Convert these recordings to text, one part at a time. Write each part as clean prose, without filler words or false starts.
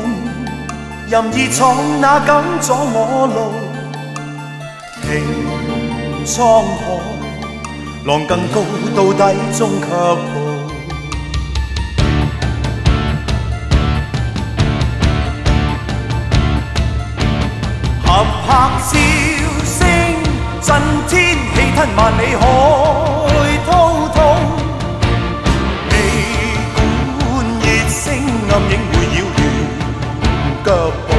夢，任意闖哪敢阻我路？停滄海，浪更高，到底終卻步。合拍笑聲，震天氣吞萬里海滔滔。未管熱聲暗影會擾亂腳步。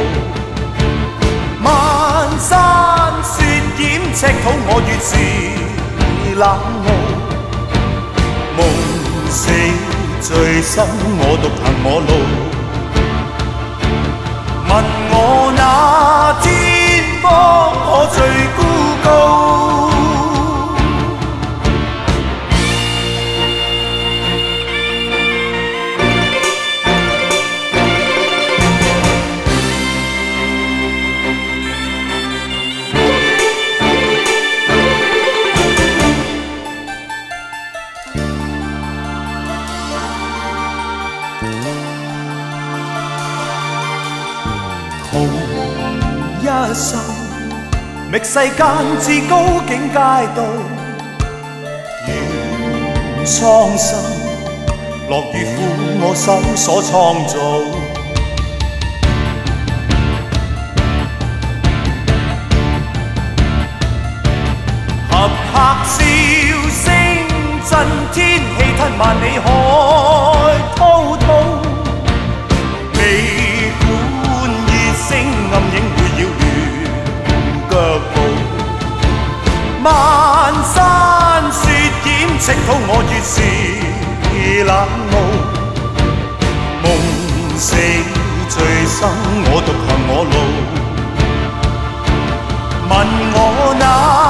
漫山雪掩赤土，我越是冷傲。夢死最深，我獨行我路。問我那天方可最孤高？同一心，覓世間至高境界道，願蒼生，樂與苦我手所創造。合拍笑聲，震天氣吞萬里海滔滔。暗影會擾亂腳步，漫山雪掩赤土，我越是冷傲。夢死最深，我獨行我路。問我那